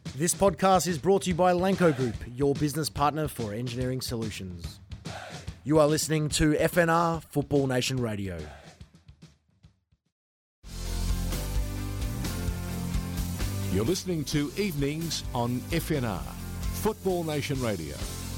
This podcast is brought to you by Lanco Group, your business partner for engineering solutions. You are listening to FNR Football Nation Radio. You're listening to Evenings on FNR Football Nation Radio.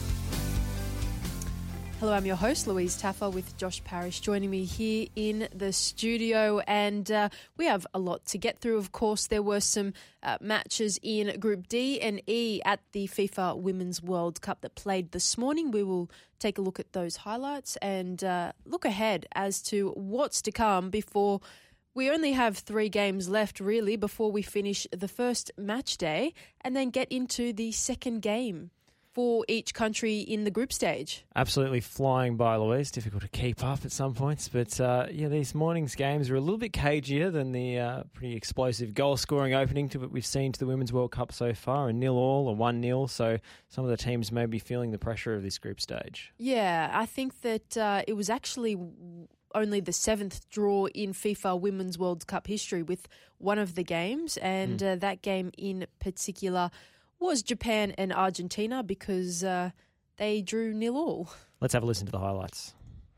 Hello, I'm your host, Louise Taffer, with Josh Parrish joining me here in the studio. And we have a lot to get through, of course. There were some matches in Group D and E at the FIFA Women's World Cup that played this morning. We will take a look at those highlights and look ahead as to what's to come before we only have 3 games left, really, before we finish the first match day and then get into the second game for each country in the group stage. Absolutely flying by, Louise. Difficult to keep up at some points. But, these morning's games are a little bit cagier than the pretty explosive goal-scoring opening to what we've seen to the Women's World Cup so far, a 0-0 or 1-0. So some of the teams may be feeling the pressure of this group stage. Yeah, I think that it was actually only the 7th draw in FIFA Women's World Cup history with one of the games. And that game in particular was Japan and Argentina because they drew 0-0. Let's have a listen to the highlights.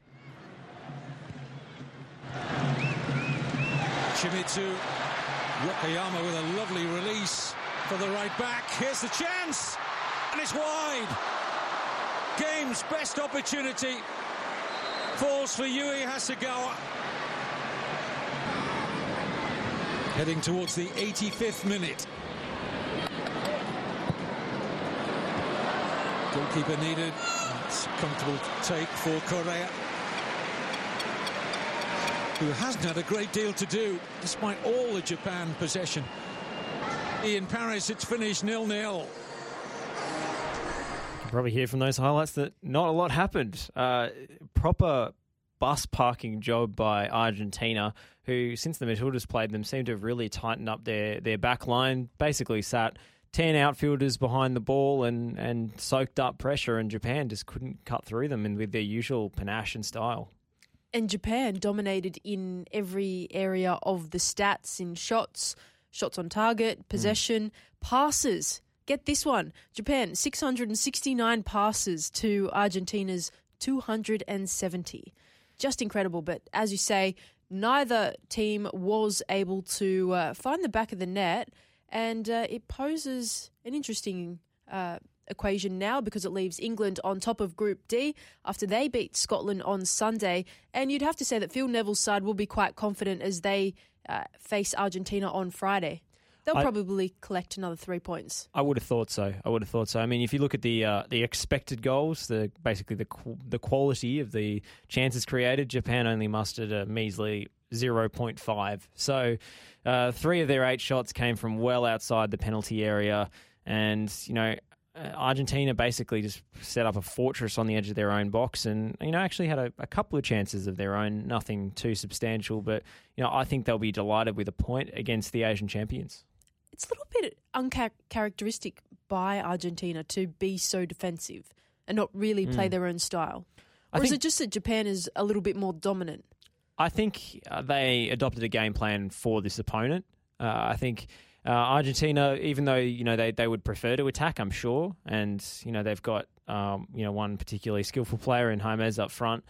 Shimizu Wakayama with a lovely release for the right back. Here's the chance, and it's wide. Game's best opportunity falls for Yui Hasegawa. Heading towards the 85th minute. Goalkeeper needed. It's a comfortable take for Korea, who hasn't had a great deal to do, despite all the Japan possession. In Paris, it's finished 0-0. You can probably hear from those highlights that not a lot happened. Proper bus parking job by Argentina, who, since the Matildas played them, seem to have really tightened up their back line, basically sat 10 outfielders behind the ball and soaked up pressure, and Japan just couldn't cut through them and with their usual panache and style. And Japan dominated in every area of the stats, in shots on target, possession, passes. Get this one. Japan, 669 passes to Argentina's 270. Just incredible. But as you say, neither team was able to find the back of the net. And it poses an interesting equation now because it leaves England on top of Group D after they beat Scotland on Sunday. And you'd have to say that Phil Neville's side will be quite confident as they face Argentina on Friday. They'll probably collect another 3 points. I would have thought so. I mean, if you look at the expected goals, basically the quality of the chances created, Japan only mustered a measly 0.5. So 3 of their 8 shots came from well outside the penalty area. And, Argentina basically just set up a fortress on the edge of their own box and, actually had a couple of chances of their own, nothing too substantial. But, I think they'll be delighted with a point against the Asian champions. It's a little bit uncharacteristic by Argentina to be so defensive and not really play their own style. Or is it just that Japan is a little bit more dominant? I think they adopted a game plan for this opponent. I think Argentina, even though they would prefer to attack, I'm sure, and they've got one particularly skillful player in James up front.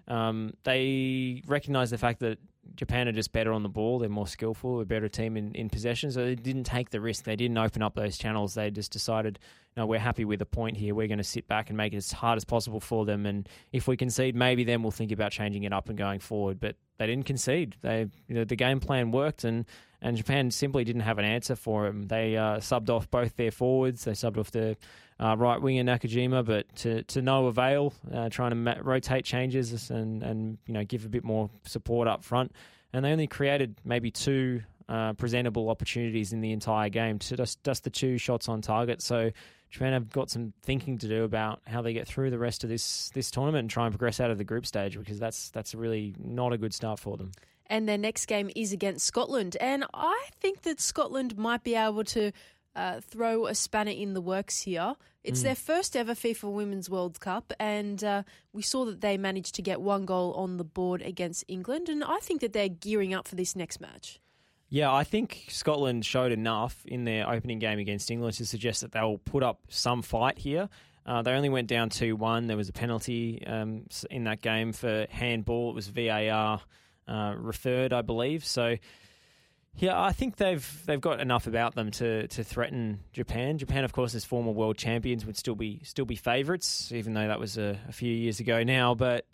They recognise the fact that Japan are just better on the ball. They're more skillful, a better team in possession, so they didn't take the risk. They didn't open up those channels. They just decided, no, we're happy with a point here. We're going to sit back and make it as hard as possible for them, and if we concede, maybe then we'll think about changing it up and going forward. But they didn't concede. The game plan worked, and Japan simply didn't have an answer for them. They subbed off both their forwards. They subbed off the right winger Nakajima, but to no avail, trying to rotate changes and give a bit more support up front. And they only created maybe 2 presentable opportunities in the entire game, just the 2 shots on target. So Japan have got some thinking to do about how they get through the rest of this tournament and try and progress out of the group stage, because that's really not a good start for them. And their next game is against Scotland. And I think that Scotland might be able to throw a spanner in the works here. It's their first ever FIFA Women's World Cup, and we saw that they managed to get 1 goal on the board against England, and I think that they're gearing up for this next match. Yeah, I think Scotland showed enough in their opening game against England to suggest that they'll put up some fight here. They only went down 2-1. There was a penalty in that game for handball. It was VAR referred, I believe. So, yeah, I think they've got enough about them to threaten Japan. Japan, of course, as former world champions, would still be favourites, even though that was a few years ago now. But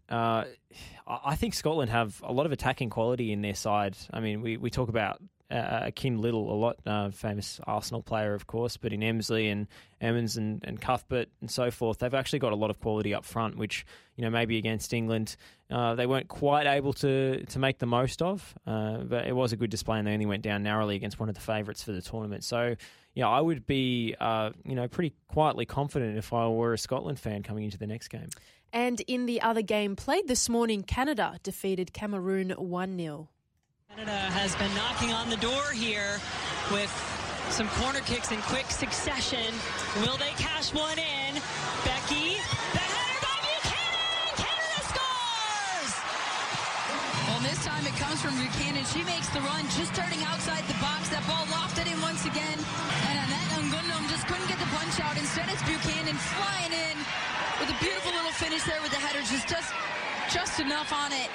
I think Scotland have a lot of attacking quality in their side. I mean, we talk about Kim Little a lot, famous Arsenal player, of course, but in Emsley and Emmons and Cuthbert and so forth, they've actually got a lot of quality up front, which, maybe against England they weren't quite able to make the most of. But it was a good display, and they only went down narrowly against one of the favourites for the tournament. So, I would be, pretty quietly confident if I were a Scotland fan coming into the next game. And in the other game played this morning, Canada defeated Cameroon 1-0. Canada has been knocking on the door here with some corner kicks in quick succession. Will they cash one in? Becky, the header by Buchanan! Canada scores! Well, this time it comes from Buchanan. She makes the run, just turning outside the box. That ball lofted in once again. And Annette Ngundum just couldn't get the punch out. Instead, it's Buchanan flying in with a beautiful little finish there with the header. Just enough on it.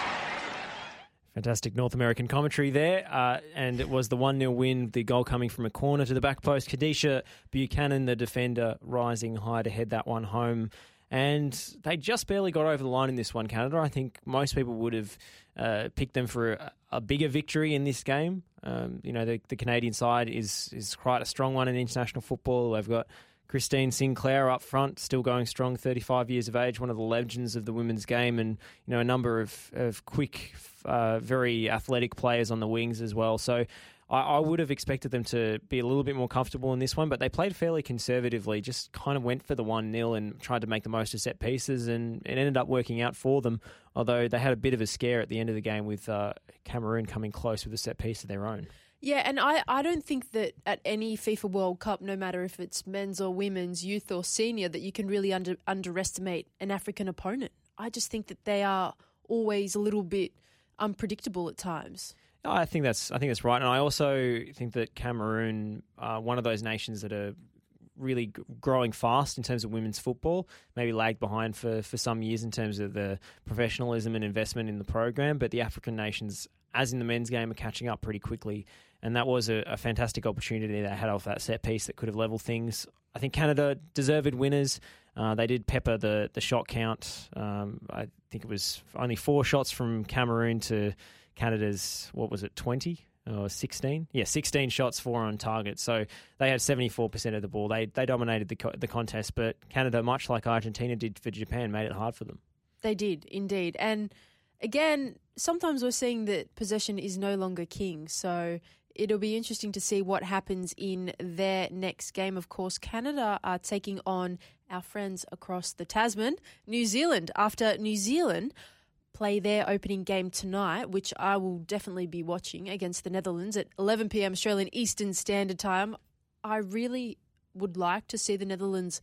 Fantastic North American commentary there, and it was the 1-0 win, the goal coming from a corner to the back post. Kadisha Buchanan, the defender, rising high to head that one home. And they just barely got over the line in this one, Canada. I think most people would have picked them for a bigger victory in this game. The Canadian side is quite a strong one in international football. They've got Christine Sinclair up front, still going strong, 35 years of age, one of the legends of the women's game, and a number of quick, very athletic players on the wings as well. So I would have expected them to be a little bit more comfortable in this one, but they played fairly conservatively, just kind of went for the 1-0 and tried to make the most of set pieces, and it ended up working out for them, although they had a bit of a scare at the end of the game with Cameroon coming close with a set piece of their own. Yeah, and I don't think that at any FIFA World Cup, no matter if it's men's or women's, youth or senior, that you can really underestimate an African opponent. I just think that they are always a little bit unpredictable at times. I think that's right, and I also think that Cameroon, one of those nations that are really growing fast in terms of women's football, maybe lagged behind for some years in terms of the professionalism and investment in the program, but the African nations, as in the men's game, are catching up pretty quickly. And that was a fantastic opportunity they had off that set piece that could have leveled things. I think Canada deserved winners. They did pepper the shot count. I think it was only 4 shots from Cameroon to Canada's, 20 or 16? Yeah, 16 shots, 4 on target. So they had 74% of the ball. They dominated the contest, but Canada, much like Argentina did for Japan, made it hard for them. They did, indeed. And again, sometimes we're seeing that possession is no longer king. So it'll be interesting to see what happens in their next game. Of course, Canada are taking on our friends across the Tasman, New Zealand. After New Zealand play their opening game tonight, which I will definitely be watching, against the Netherlands at 11 p.m. Australian Eastern Standard Time. I really would like to see the Netherlands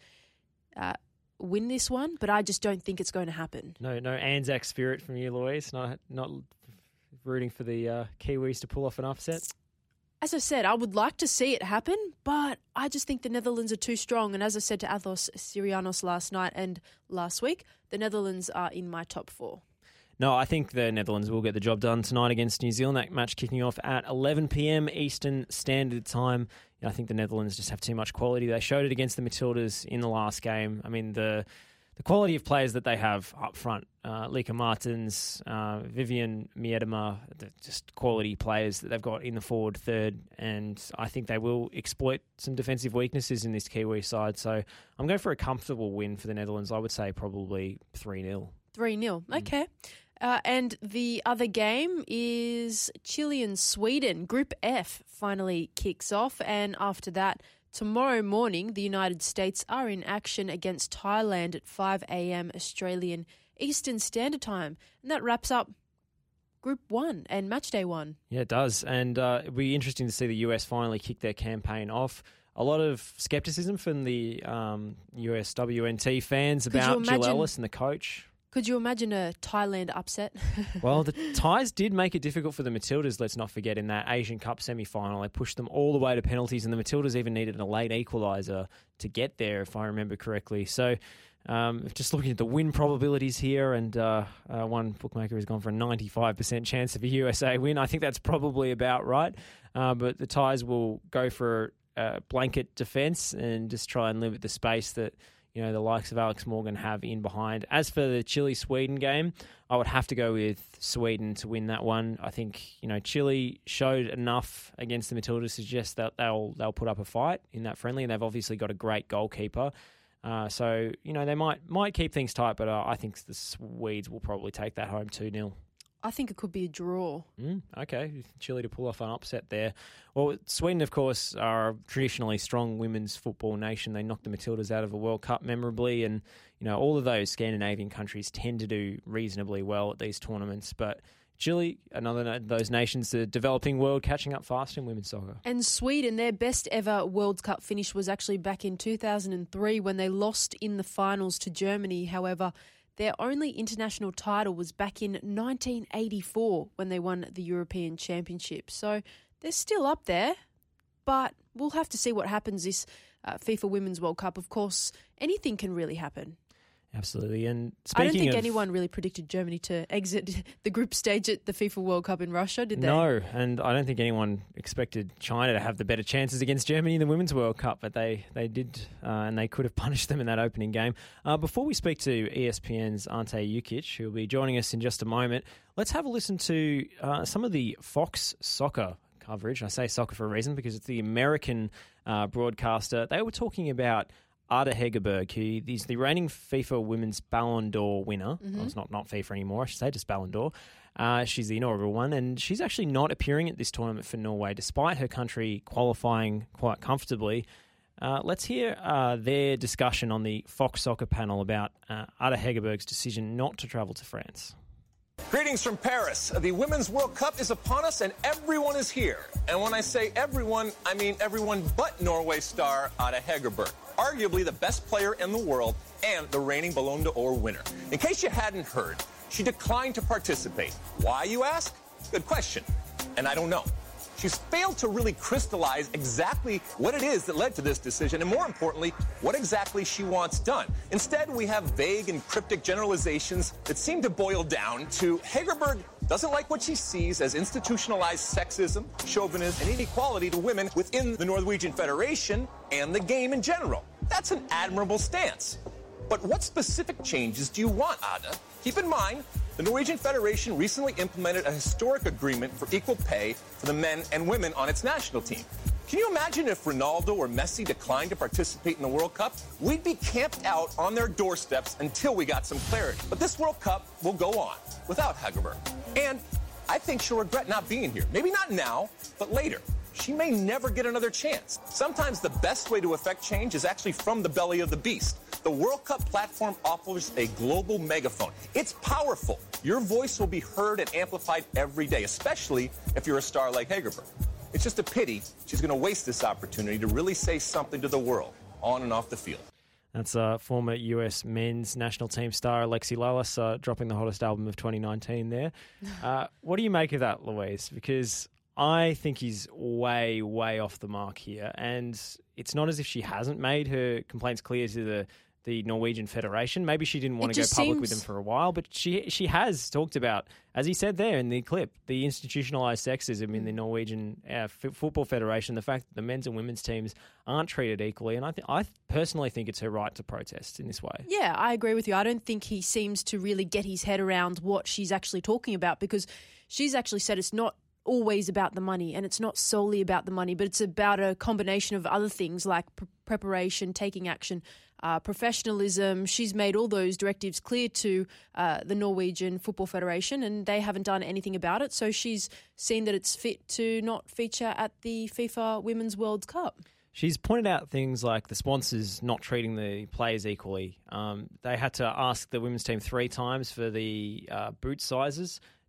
win this one, but I just don't think it's going to happen. No Anzac spirit from you, Louise. Not rooting for the Kiwis to pull off an upset. As I said, I would like to see it happen, but I just think the Netherlands are too strong. And as I said to Athos Syrianos last night and last week, the Netherlands are in my top 4. No, I think the Netherlands will get the job done tonight against New Zealand. That match kicking off at 11 p.m. Eastern Standard Time. I think the Netherlands just have too much quality. They showed it against the Matildas in the last game. I mean, the quality of players that they have up front, Lika Martins, Vivian Miedema, just quality players that they've got in the forward third, and I think they will exploit some defensive weaknesses in this Kiwi side. So I'm going for a comfortable win for the Netherlands. I would say probably 3-0. 3-0, okay. And the other game is Chile and Sweden. Group F finally kicks off, and after that, tomorrow morning, the United States are in action against Thailand at 5 a.m. Australian Eastern Standard Time. And that wraps up Group 1 and Matchday 1. Yeah, it does. And it'll be interesting to see the US finally kick their campaign off. A lot of scepticism from the US WNT fans about Jill Ellis and the coach. Could you imagine a Thailand upset? Well, the Thais did make it difficult for the Matildas, let's not forget, in that Asian Cup semi-final. They pushed them all the way to penalties, and the Matildas even needed a late equaliser to get there, if I remember correctly. So just looking at the win probabilities here, and one bookmaker has gone for a 95% chance of a USA win. I think that's probably about right. But the Thais will go for a blanket defence and just try and limit the space that the likes of Alex Morgan have in behind. As for the Chile-Sweden game, I would have to go with Sweden to win that one. I think, Chile showed enough against the Matildas to suggest that they'll put up a fight in that friendly, and they've obviously got a great goalkeeper. So, they might keep things tight, but I think the Swedes will probably take that home 2-0. I think it could be a draw. Okay, Chile to pull off an upset there. Well, Sweden, of course, are a traditionally strong women's football nation. They knocked the Matildas out of a World Cup memorably, and all of those Scandinavian countries tend to do reasonably well at these tournaments. But Chile, another of those nations, the developing world, catching up fast in women's soccer. And Sweden, their best ever World Cup finish was actually back in 2003 when they lost in the finals to Germany. However, their only international title was back in 1984 when they won the European Championship. So they're still up there, but we'll have to see what happens this FIFA Women's World Cup. Of course, anything can really happen. Absolutely. And I don't think anyone really predicted Germany to exit the group stage at the FIFA World Cup in Russia, did they? No, and I don't think anyone expected China to have the better chances against Germany in the Women's World Cup, but they did, and they could have punished them in that opening game. Before we speak to ESPN's Ante Jukic, who will be joining us in just a moment, let's have a listen to some of the Fox Soccer coverage. I say soccer for a reason because it's the American broadcaster. They were talking about Ada Hegerberg, who is the reigning FIFA Women's Ballon d'Or winner. Well, it's not FIFA anymore, I should say, just Ballon d'Or. She's the inaugural one, and she's actually not appearing at this tournament for Norway, despite her country qualifying quite comfortably. Let's hear their discussion on the Fox Soccer panel about Ada Hegerberg's decision not to travel to France. Greetings from Paris. The Women's World Cup is upon us and everyone is here. And when I say everyone, I mean everyone but Norway star Ada Hegerberg, arguably the best player in the world and the reigning Ballon d'Or winner. In case you hadn't heard, she declined to participate. Why, you ask? Good question. And I don't know. She's failed to really crystallize exactly what it is that led to this decision, and more importantly, what exactly she wants done. Instead, we have vague and cryptic generalizations that seem to boil down to Hegerberg doesn't like what she sees as institutionalized sexism, chauvinism, and inequality to women within the Norwegian Federation and the game in general. That's an admirable stance. But what specific changes do you want, Ada? Keep in mind, the Norwegian Federation recently implemented a historic agreement for equal pay for the men and women on its national team. Can you imagine if Ronaldo or Messi declined to participate in the World Cup? We'd be camped out on their doorsteps until we got some clarity. But this World Cup will go on without Hegerberg. And I think she'll regret not being here. Maybe not now, but later. She may never get another chance. Sometimes the best way to affect change is actually from the belly of the beast. The World Cup platform offers a global megaphone. It's powerful. Your voice will be heard and amplified every day, especially if you're a star like Hegerberg. It's just a pity she's going to waste this opportunity to really say something to the world, on and off the field. That's former US men's national team star Alexi Lalas dropping the hottest album of 2019 there. What do you make of that, Louise? Because I think he's way, way off the mark here. And it's not as if she hasn't made her complaints clear to the Norwegian Federation. Maybe she didn't want to go public with them for a while, but she has talked about, as he said there in the clip, the institutionalized sexism in the Norwegian Football Federation, the fact that the men's and women's teams aren't treated equally. And I personally think it's her right to protest in this way. Yeah, I agree with you. I don't think he seems to really get his head around what she's actually talking about, because she's actually said it's not always about the money, and it's not solely about the money, but it's about a combination of other things like preparation, taking action, professionalism. She's made all those directives clear to the Norwegian Football Federation, and they haven't done anything about it. So she's seen that it's fit to not feature at the FIFA Women's World Cup. She's pointed out things like the sponsors not treating the players equally. They had to ask the women's team 3 times for the boot sizes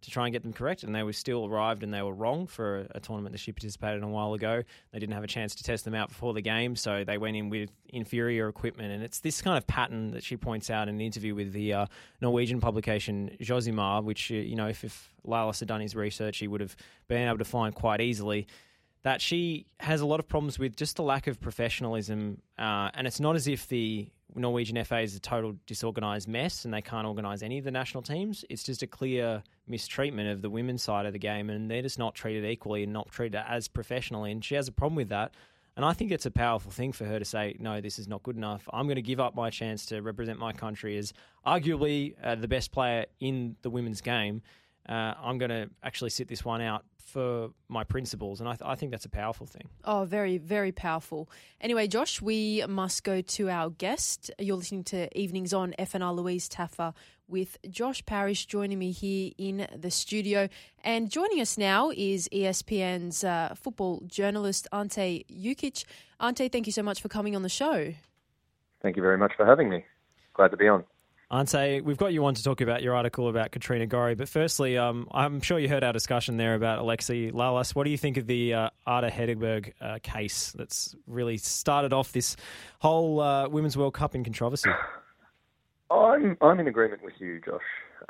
to try and get them corrected, and they were still arrived and they were wrong for a tournament that she participated in a while ago. They didn't have a chance to test them out before the game, so they went in with inferior equipment. And it's this kind of pattern that she points out in the interview with the Norwegian publication Josimar, which, if Lalas had done his research, he would have been able to find quite easily, that she has a lot of problems with just the lack of professionalism. And it's not as if the Norwegian FA is a total disorganised mess and they can't organise any of the national teams. It's just a clear mistreatment of the women's side of the game, and they're just not treated equally and not treated as professionally. And she has a problem with that. And I think it's a powerful thing for her to say, no, this is not good enough. I'm going to give up my chance to represent my country as arguably the best player in the women's game. I'm going to actually sit this one out for my principles, and I think that's a powerful thing. Oh, very, very powerful. Anyway, Josh, we must go to our guest. You're listening to Evenings on FNR. Louise Taffer with Josh Parrish joining me here in the studio. And joining us now is ESPN's football journalist, Ante Jukic. Ante, thank you so much for coming on the show. Thank you very much for having me. Glad to be on. Ante, we've got you on to talk about your article about Katrina Gorry, but firstly, I'm sure you heard our discussion there about Alexi Lalas. What do you think of the Ada Hegerberg case that's really started off this whole Women's World Cup in controversy? I'm in agreement with you, Josh.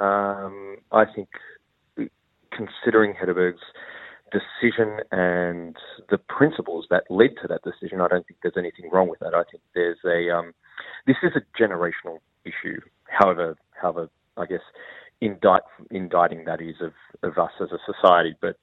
I think considering Hegerberg's decision and the principles that led to that decision, I don't think there's anything wrong with that. I think there's this is a generational issue. However, I guess indicting that is of us as a society. But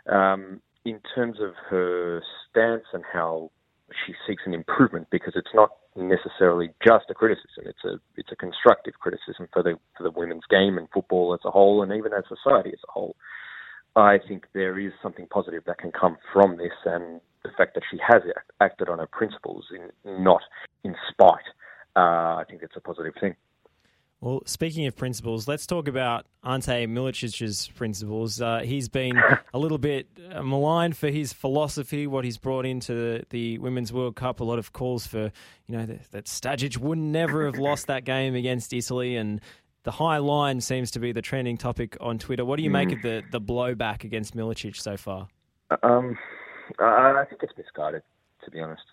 in terms of her stance and how she seeks an improvement, because it's not necessarily just a criticism; it's a constructive criticism for the women's game and football as a whole, and even as society as a whole. I think there is something positive that can come from this, and the fact that she has acted on her principles, not in spite. I think it's a positive thing. Well, speaking of principles, let's talk about Ante Milicic's principles. He's been a little bit maligned for his philosophy, what he's brought into the Women's World Cup. A lot of calls for, that Stajic would never have lost that game against Italy, and the high line seems to be the trending topic on Twitter. What do you make of the blowback against Milicic so far? I think it's misguided, to be honest.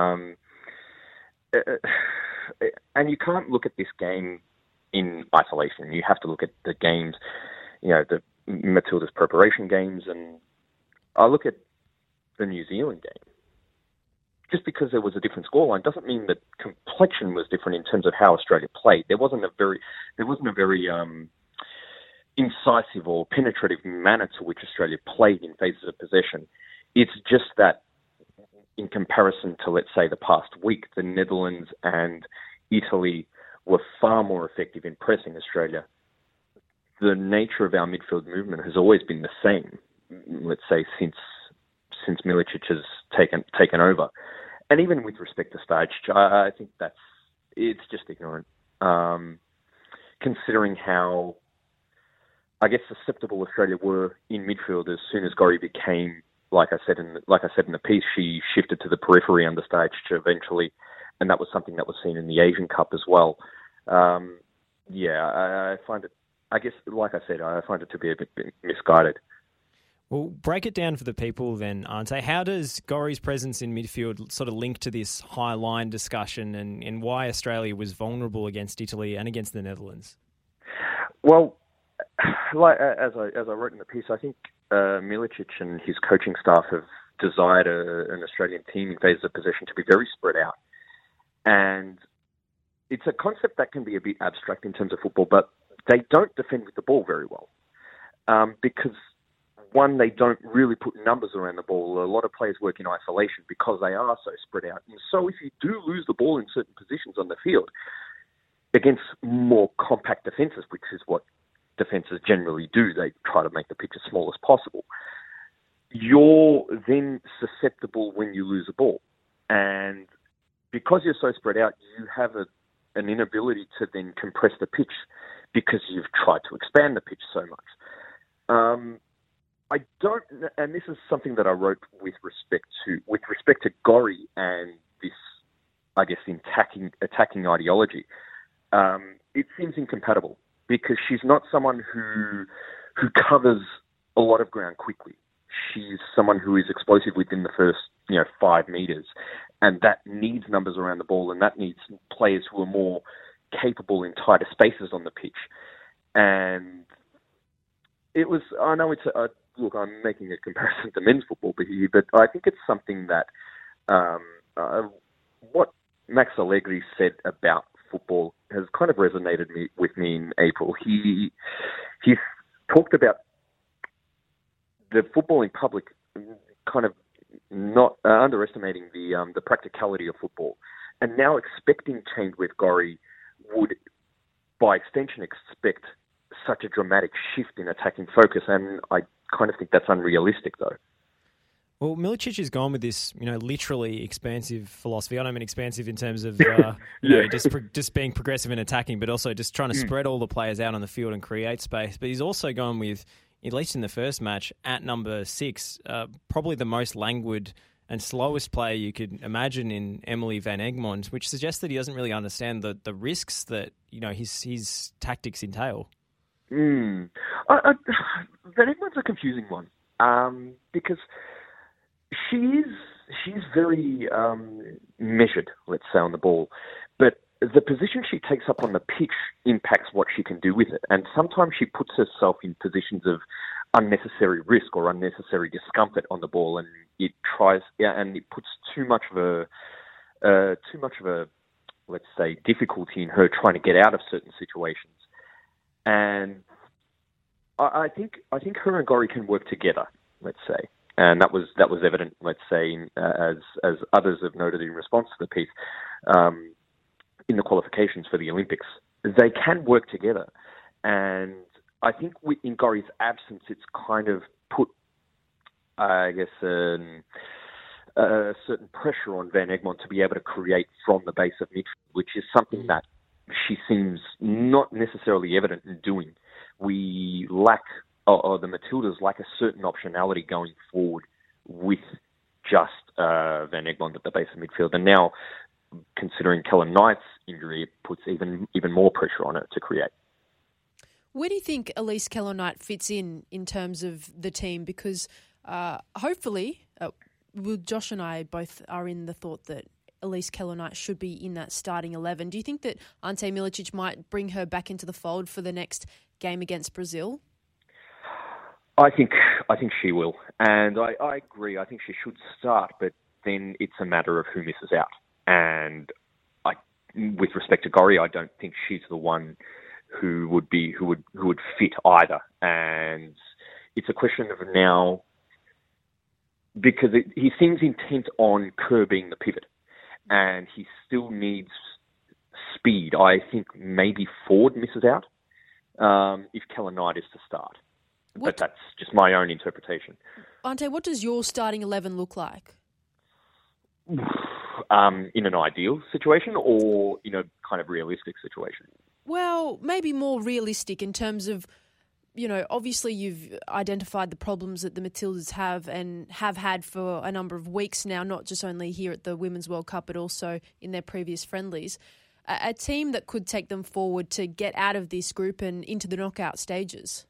And you can't look at this game in isolation. You have to look at the games, the Matilda's preparation games, and I look at the New Zealand game. Just because there was a different scoreline doesn't mean that complexion was different in terms of how Australia played. There wasn't a very incisive or penetrative manner to which Australia played in phases of possession. It's just that in comparison to, let's say, the past week, the Netherlands and Italy were far more effective in pressing Australia. The nature of our midfield movement has always been the same, let's say, since Milicic has taken over. And even with respect to Stajic, I think it's just ignorant. Considering how, I guess, susceptible Australia were in midfield as soon as Gorry became, like I said in the piece, she shifted to the periphery under Stajic eventually, and that was something that was seen in the Asian Cup as well. I find it, I guess, like I said, I find it to be a bit misguided. Well, break it down for the people then, Ante. How does Gorry's presence in midfield sort of link to this high line discussion and why Australia was vulnerable against Italy and against the Netherlands? Well, like as I wrote in the piece, I think Milicic and his coaching staff have desired an Australian team in phases of possession to be very spread out. And it's a concept that can be a bit abstract in terms of football, but they don't defend with the ball very well. Because, one, they don't really put numbers around the ball. A lot of players work in isolation because they are so spread out. And so if you do lose the ball in certain positions on the field against more compact defences, which is what defences generally do, they try to make the pitch as small as possible, you're then susceptible when you lose a ball. And because you're so spread out, you have an inability to then compress the pitch because you've tried to expand the pitch so much. I don't, and this is something that I wrote with respect to Gorry and this, I guess, attacking ideology. It seems incompatible because she's not someone who who covers a lot of ground quickly. She's someone who is explosive within the first 5 meters, and that needs numbers around the ball, and that needs players who are more capable in tighter spaces on the pitch. And it was, I know look, I'm making a comparison to men's football here, but I think it's something that what Max Allegri said about football has kind of resonated with me in April. He talked about the footballing public kind of not underestimating the practicality of football, and now expecting change with Gorry would, by extension, expect such a dramatic shift in attacking focus, and I kind of think that's unrealistic, though. Well, Milicic has gone with this, literally expansive philosophy. I don't mean expansive in terms of, just being progressive and attacking, but also just trying to spread all the players out on the field and create space. But he's also gone with, at least in the first match, at number 6, probably the most languid and slowest player you could imagine in Emily Van Egmond, which suggests that he doesn't really understand the risks that his tactics entail. Van Egmond's a confusing one because she's very measured, let's say, on the ball, but the position she takes up on the pitch impacts what she can do with it. And sometimes she puts herself in positions of unnecessary risk or unnecessary discomfort on the ball, and it puts too much of a, let's say, difficulty in her trying to get out of certain situations. And I think her and Gorry can work together, let's say. And that was evident, let's say, as others have noted in response to the piece, in the qualifications for the Olympics. They can work together. And I think in Gorry's absence, it's kind of put, I guess, a certain pressure on Van Egmond to be able to create from the base of midfield, which is something that she seems not necessarily evident in doing. We lack, or the Matildas lack, a certain optionality going forward with just Van Egmond at the base of midfield. And now, considering Kellen Knight's injury, it puts even more pressure on it to create. Where do you think Elise Keller-Knight fits in terms of the team? Because hopefully, Josh and I both are in the thought that Elise Keller-Knight should be in that starting 11. Do you think that Ante Milicic might bring her back into the fold for the next game against Brazil? I think she will, and I agree. I think she should start, but then it's a matter of who misses out. And with respect to Gorry, I don't think she's the one who would fit either. And it's a question of now, because he seems intent on Kerr being the pivot, and he still needs speed. I think maybe Ford misses out if Keller-Knight is to start. But that's just my own interpretation. Ante, what does your starting 11 look like? In an ideal situation or in a kind of realistic situation? Well, maybe more realistic in terms of, obviously you've identified the problems that the Matildas have and have had for a number of weeks now, not just only here at the Women's World Cup, but also in their previous friendlies. A team that could take them forward to get out of this group and into the knockout stages.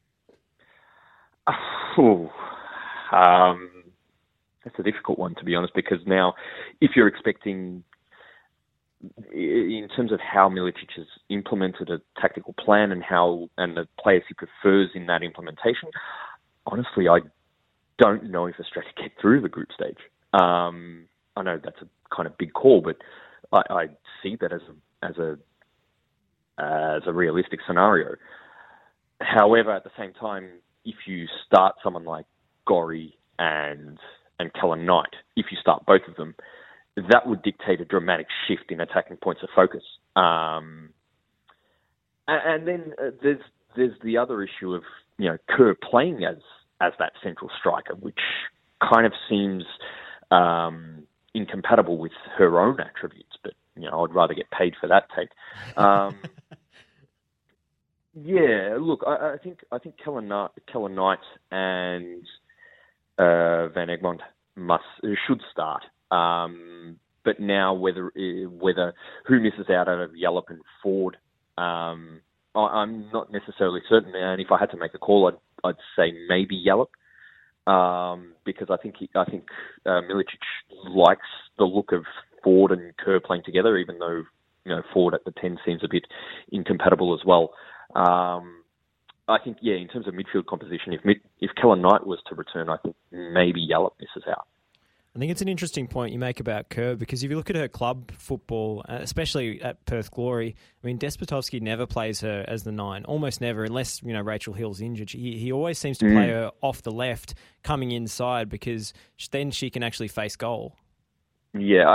That's a difficult one, to be honest, because now if you're expecting, in terms of how Milicic has implemented a tactical plan and the players he prefers in that implementation, honestly, I don't know if Australia get through the group stage. I know that's a kind of big call, but I see that as a realistic scenario. However, at the same time, if you start someone like Gorry and Keller-Knight, if you start both of them, that would dictate a dramatic shift in attacking points of focus. And then there's the other issue of Kerr playing as that central striker, which kind of seems incompatible with her own attributes. But I'd rather get paid for that take. Yeah, look, I think Keller-Knight and Van Egmond should not start. But now whether who misses out of Yallop and Ford, I'm not necessarily certain. And if I had to make a call, I'd say maybe Yallop, because I think Milicic likes the look of Ford and Kerr playing together, even though Ford at the 10 seems a bit incompatible as well. I think, in terms of midfield composition, if Kellen Knight was to return, I think maybe Yallop misses out. I think it's an interesting point you make about Kerr, because if you look at her club football, especially at Perth Glory, I mean, Despotovsky never plays her as the 9, almost never, unless, Rachel Hill's injured. He always seems to play her off the left, coming inside, because then she can actually face goal. Yeah,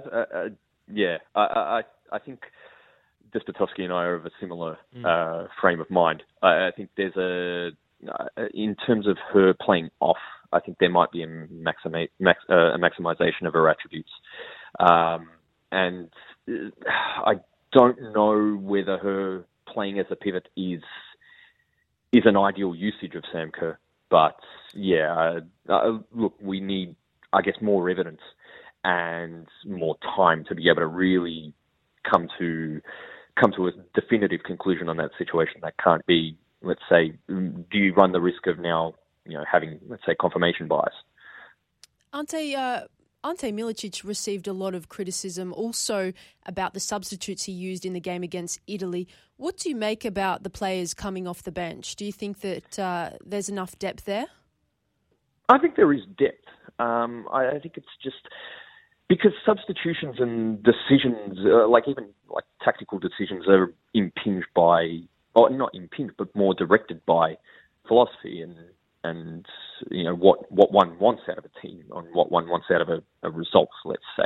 I think Despotovsky and I are of a similar frame of mind. I think there's in terms of her playing off, I think there might be a maximization of her attributes. And I don't know whether her playing as a pivot is an ideal usage of Sam Kerr. But look, we need, I guess, more evidence and more time to be able to really come to a definitive conclusion on that situation. That can't be, let's say, do you run the risk of now, having, let's say, confirmation bias? Ante Milicic received a lot of criticism also about the substitutes he used in the game against Italy. What do you make about the players coming off the bench? Do you think that there's enough depth there? I think there is depth. I think it's just because substitutions and decisions, even tactical decisions, are impinged by, or not impinged, but more directed by philosophy and what one wants out of a team, and what one wants out of a result, let's say.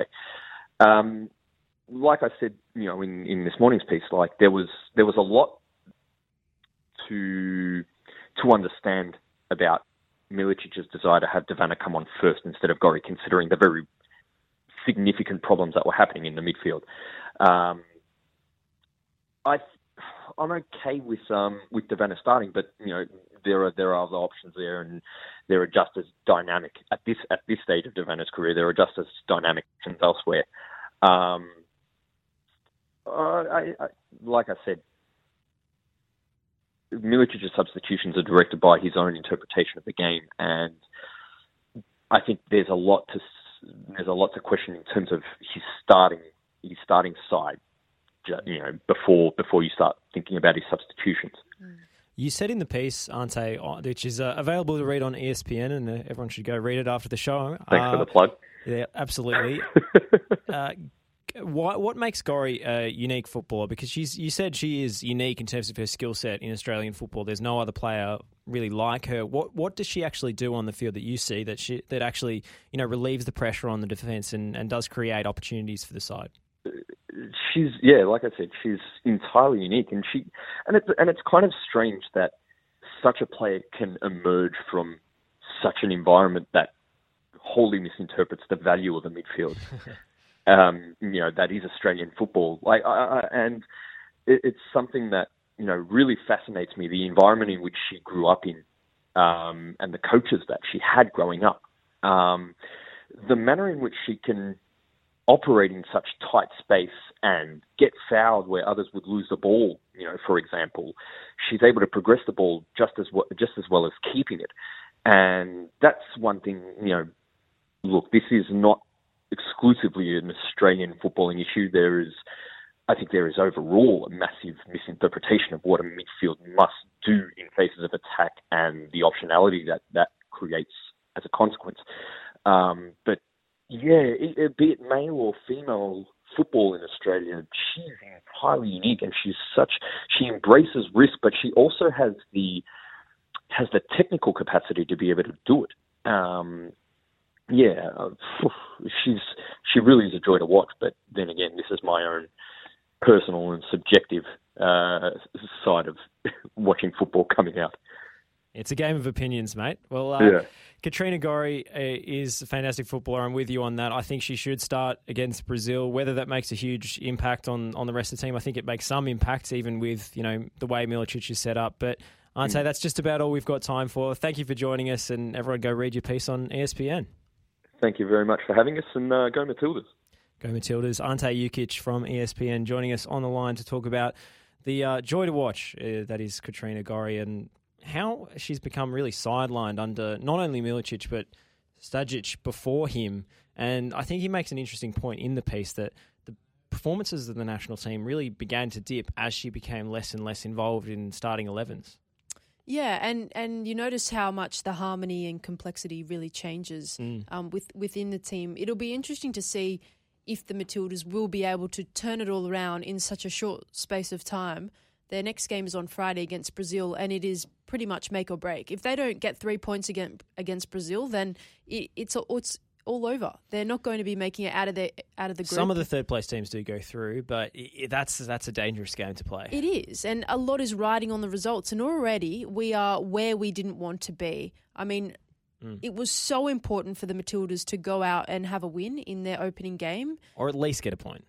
Like I said, in this morning's piece, there was a lot to understand about Milicic's desire to have Devanna come on first instead of Gorry, considering the very significant problems that were happening in the midfield. I'm okay with Devanna starting, but there are other options there, and they're just as dynamic at this stage of Devanna's career. There are just as dynamic options elsewhere. Like I said, Milicic's substitutions are directed by his own interpretation of the game, and I think there's a lot to question in terms of his starting side. Before you start thinking about his substitutions. You said in the piece, Ante, which is available to read on ESPN, and everyone should go read it after the show. Thanks for the plug. Yeah, absolutely. What makes Gorry a unique footballer? Because you said she is unique in terms of her skill set in Australian football. There's no other player really like her. What does she actually do on the field that you see that actually relieves the pressure on the defence and does create opportunities for the side? She's like I said, she's entirely unique, and it's kind of strange that such a player can emerge from such an environment that wholly misinterprets the value of the midfield. That is Australian football. And it's something that really fascinates me. The environment in which she grew up in, and the coaches that she had growing up, the manner in which she can operate in such tight space and get fouled where others would lose the ball, for example. She's able to progress the ball just as well as keeping it. And that's one thing, look, this is not exclusively an Australian footballing issue. I think there is overall a massive misinterpretation of what a midfield must do in phases of attack and the optionality that creates as a consequence. But yeah, be it male or female football in Australia, she's entirely unique, and she embraces risk, but she also has the technical capacity to be able to do it. She really is a joy to watch. But then again, this is my own personal and subjective side of watching football coming out. It's a game of opinions, mate. Well, Katrina Gorry is a fantastic footballer. I'm with you on that. I think she should start against Brazil. Whether that makes a huge impact on the rest of the team, I think it makes some impact, even with the way Milicic is set up. But Ante, that's just about all we've got time for. Thank you for joining us, and everyone go read your piece on ESPN. Thank you very much for having us, and go Matildas. Go Matildas. Ante Jukic from ESPN joining us on the line to talk about the joy to watch, that is Katrina Gorry. And how she's become really sidelined under not only Milicic but Stajic before him. And I think he makes an interesting point in the piece that the performances of the national team really began to dip as she became less and less involved in starting 11s. Yeah, and you notice how much the harmony and complexity really changes within the team. It'll be interesting to see if the Matildas will be able to turn it all around in such a short space of time. Their next game is on Friday against Brazil, and it is pretty much make or break. If they don't get 3 points against Brazil, then it's all over. They're not going to be making it out of the group. Some of the third place teams do go through, but that's a dangerous game to play. It is, and a lot is riding on the results. And already we are where we didn't want to be. I mean, it was so important for the Matildas to go out and have a win in their opening game, or at least get a point.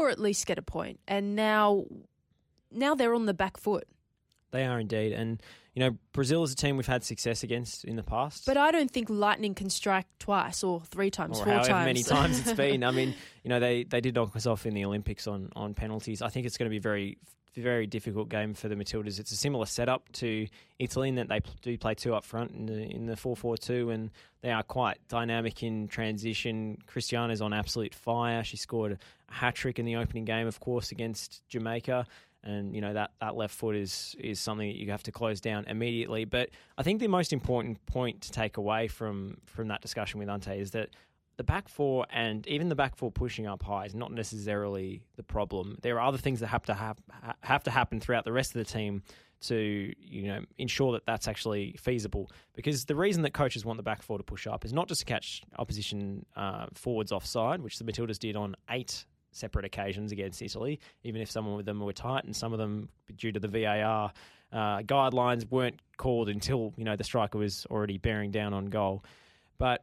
And now they're on the back foot. They are indeed. And, Brazil is a team we've had success against in the past. But I don't think lightning can strike twice or 3 times, 4 times. Or however many times it's been. I mean, they did knock us off in the Olympics on penalties. I think it's going to be a very, very difficult game for the Matildas. It's a similar setup to Italy in that they do play 2 up front in the 4-4-2, and they are quite dynamic in transition. Cristiana's on absolute fire. She scored a hat-trick in the opening game, of course, against Jamaica. And, that left foot is something that you have to close down immediately. But I think the most important point to take away from that discussion with Ante is that the back four and even the back four pushing up high is not necessarily the problem. There are other things that have to happen throughout the rest of the team to ensure that that's actually feasible. Because the reason that coaches want the back four to push up is not just to catch opposition forwards offside, which the Matildas did on 8 separate occasions against Italy, even if some of them were tight and some of them, due to the VAR guidelines, weren't called until the striker was already bearing down on goal. But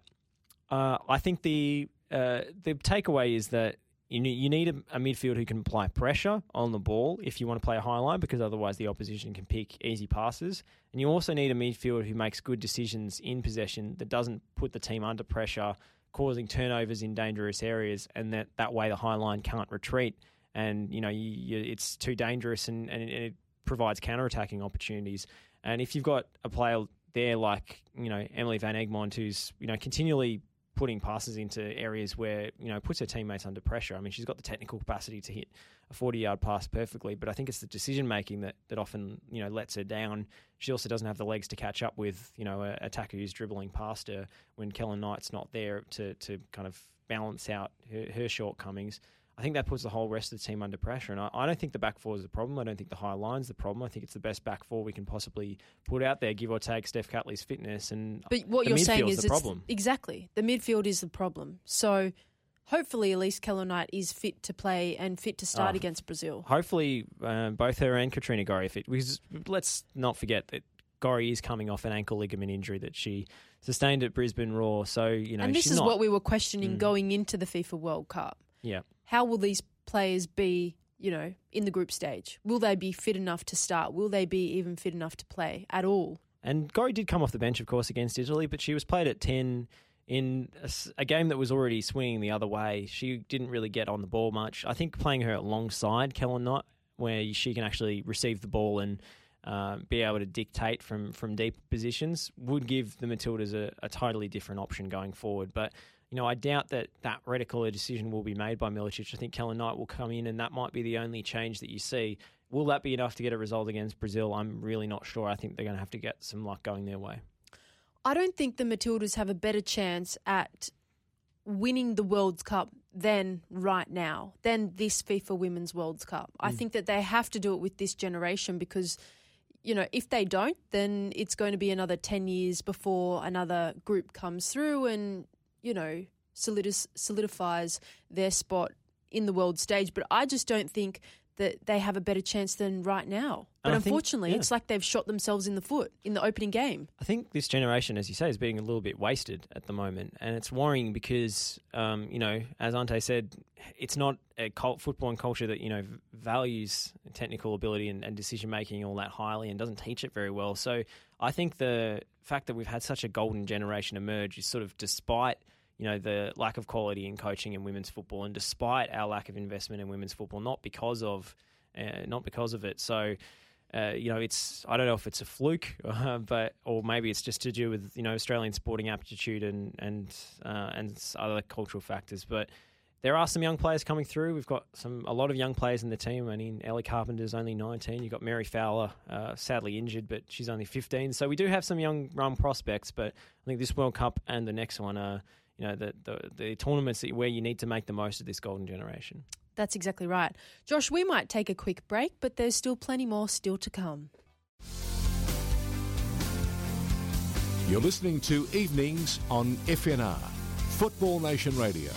I think the takeaway is that you need a midfield who can apply pressure on the ball if you want to play a high line, because otherwise the opposition can pick easy passes. And you also need a midfield who makes good decisions in possession, that doesn't put the team under pressure, causing turnovers in dangerous areas, and that way the high line can't retreat, and it's too dangerous, and it provides counter-attacking opportunities. And if you've got a player there like Emily Van Egmond, who's continually putting passes into areas where puts her teammates under pressure. I mean, she's got the technical capacity to hit a 40-yard pass perfectly, but I think it's the decision making that often lets her down. She also doesn't have the legs to catch up with an attacker who's dribbling past her when Kellen Knight's not there to kind of balance out her shortcomings. I think that puts the whole rest of the team under pressure, and I don't think the back four is the problem. I don't think the high line's the problem. I think it's the best back four we can possibly put out there, give or take Steph Catley's fitness. But what you're saying is the problem. Exactly. The midfield is the problem. So hopefully Elise Keller-Knight is fit to play and fit to start against Brazil. Hopefully both her and Katrina Gorry are fit. Because let's not forget that Gorry is coming off an ankle ligament injury that she sustained at Brisbane Roar. So, and this is what we were questioning going into the FIFA World Cup. Yeah. How will these players be, in the group stage? Will they be fit enough to start? Will they be even fit enough to play at all? And Gorry did come off the bench, of course, against Italy, but she was played at 10 in a game that was already swinging the other way. She didn't really get on the ball much. I think playing her alongside Kellen Knight, where she can actually receive the ball and be able to dictate from deep positions, would give the Matildas a totally different option going forward. But I doubt that radical decision will be made by Milicic. I think Kellen Knight will come in, and that might be the only change that you see. Will that be enough to get a result against Brazil? I'm really not sure. I think they're going to have to get some luck going their way. I don't think the Matildas have a better chance at winning the World Cup than this FIFA Women's World Cup. I think that they have to do it with this generation because, if they don't, then it's going to be another 10 years before another group comes through and solidifies their spot in the world stage. But I just don't think that they have a better chance than right now. But unfortunately, it's like they've shot themselves in the foot in the opening game. I think this generation, as you say, is being a little bit wasted at the moment. And it's worrying because, as Ante said, it's not a football and culture that, values technical ability and decision-making all that highly and doesn't teach it very well. So I think the fact that we've had such a golden generation emerge is sort of despite the lack of quality in coaching in women's football, and despite our lack of investment in women's football, not because of it. So it's I don't know if it's a fluke, or maybe it's just to do with Australian sporting aptitude and other cultural factors. But there are some young players coming through. We've got a lot of young players in the team. I mean, Ellie Carpenter's only 19. You've got Mary Fowler, sadly injured, but she's only 15. So we do have some young run prospects. But I think this World Cup and the next one are the tournaments where you need to make the most of this golden generation. That's exactly right. Josh, we might take a quick break, but there's still plenty more still to come. You're listening to Evenings on FNR, Football Nation Radio.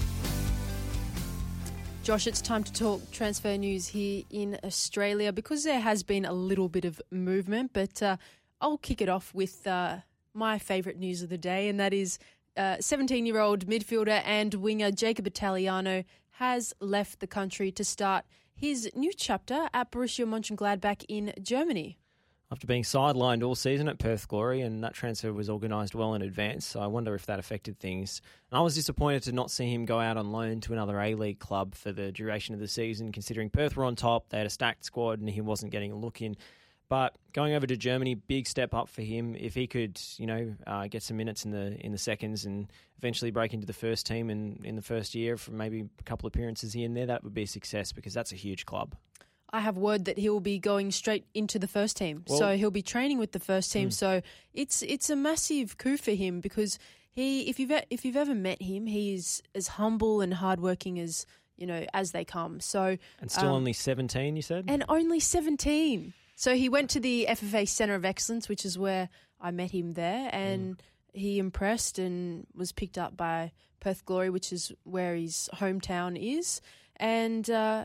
Josh, it's time to talk transfer news here in Australia because there has been a little bit of movement, but I'll kick it off with my favourite news of the day, and that is 17-year-old midfielder and winger Jacob Italiano has left the country to start his new chapter at Borussia Mönchengladbach in Germany. After being sidelined all season at Perth Glory, and that transfer was organised well in advance, so I wonder if that affected things. And I was disappointed to not see him go out on loan to another A-League club for the duration of the season, considering Perth were on top, they had a stacked squad, and he wasn't getting a look in. But going over to Germany, big step up for him. If he could, get some minutes in the seconds and eventually break into the first team in the first year for maybe a couple of appearances here and there, that would be a success because that's a huge club. I have word that he will be going straight into the first team. So he'll be training with the first team. So it's a massive coup for him because if you've ever met him, he is as humble and hardworking as they come. So and still only 17, you said? And only 17. So he went to the FFA Centre of Excellence, which is where I met him there, and he impressed and was picked up by Perth Glory, which is where his hometown is. And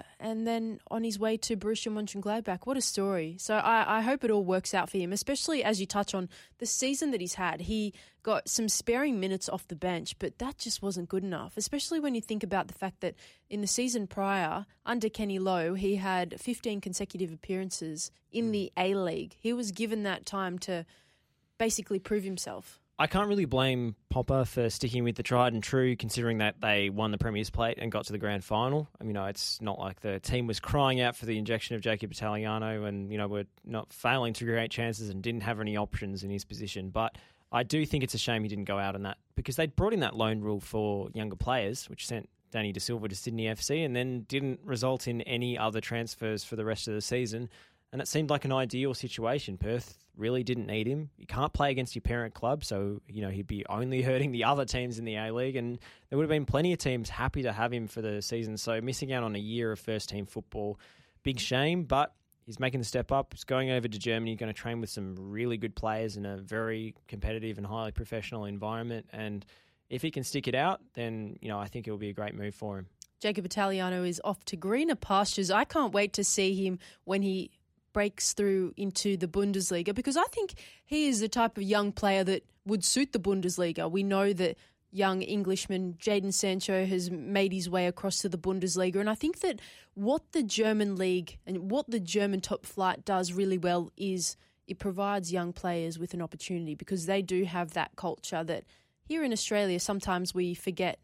then on his way to Borussia Mönchengladbach. What a story. So I hope it all works out for him, especially as you touch on the season that he's had. He got some sparing minutes off the bench, but that just wasn't good enough, especially when you think about the fact that in the season prior, under Kenny Lowe, he had 15 consecutive appearances in the A-League. He was given that time to basically prove himself. I can't really blame Popper for sticking with the tried and true, considering that they won the Premier's Plate and got to the grand final. I mean, it's not like the team was crying out for the injection of Jacob Italiano and, were not failing to create chances and didn't have any options in his position. But I do think it's a shame he didn't go out on that because they'd brought in that loan rule for younger players, which sent Danny De Silva to Sydney FC and then didn't result in any other transfers for the rest of the season. And it seemed like an ideal situation. Perth really didn't need him. You can't play against your parent club, so he'd be only hurting the other teams in the A-League, and there would have been plenty of teams happy to have him for the season. So missing out on a year of first-team football, big shame, but he's making the step up. He's going over to Germany, going to train with some really good players in a very competitive and highly professional environment, and if he can stick it out, then I think it will be a great move for him. Jacob Italiano is off to greener pastures. I can't wait to see him when he breaks through into the Bundesliga because I think he is the type of young player that would suit the Bundesliga. We know that young Englishman Jadon Sancho has made his way across to the Bundesliga, and I think that what the German league and what the German top flight does really well is it provides young players with an opportunity because they do have that culture that here in Australia sometimes we forget,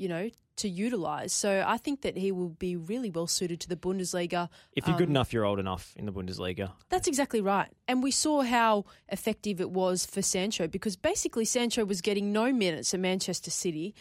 to utilise. So I think that he will be really well suited to the Bundesliga. If you're good enough, you're old enough in the Bundesliga. That's exactly right. And we saw how effective it was for Sancho because basically Sancho was getting no minutes at Manchester City.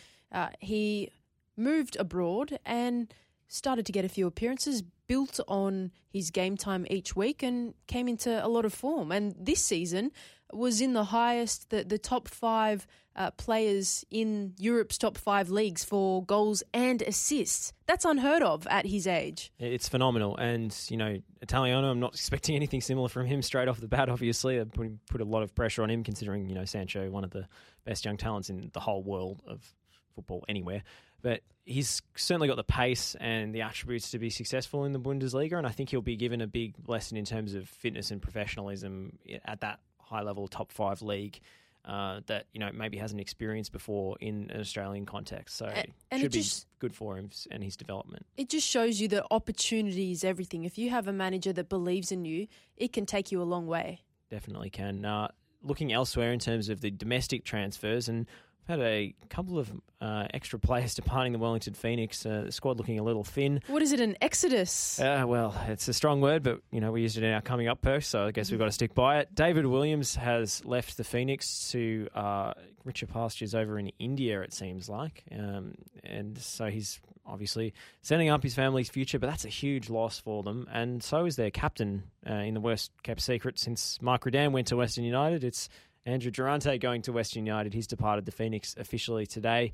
He moved abroad and started to get a few appearances, built on his game time each week and came into a lot of form. And this season was in the highest, the top 5 players in Europe's top 5 leagues for goals and assists. That's unheard of at his age. It's phenomenal. And, Italiano, I'm not expecting anything similar from him straight off the bat, obviously. I put a lot of pressure on him considering, Sancho, one of the best young talents in the whole world of football anywhere. But he's certainly got the pace and the attributes to be successful in the Bundesliga, and I think he'll be given a big lesson in terms of fitness and professionalism at that high-level top 5 league that maybe hasn't experienced before in an Australian context. So it should be good for him and his development. It just shows you that opportunity is everything. If you have a manager that believes in you, it can take you a long way. Definitely can. Looking elsewhere in terms of the domestic transfers, and had a couple of extra players departing the Wellington Phoenix. The squad looking a little thin. What is it, an exodus? Well, it's a strong word, but we used it in our coming up perk, so I guess we've got to stick by it. David Williams has left the Phoenix to richer pastures over in India, it seems like, and so he's obviously setting up his family's future. But that's a huge loss for them, and so is their captain in the worst kept secret since Mark Redan went to Western United. It's Andrew Durante going to Western United. He's departed the Phoenix officially today,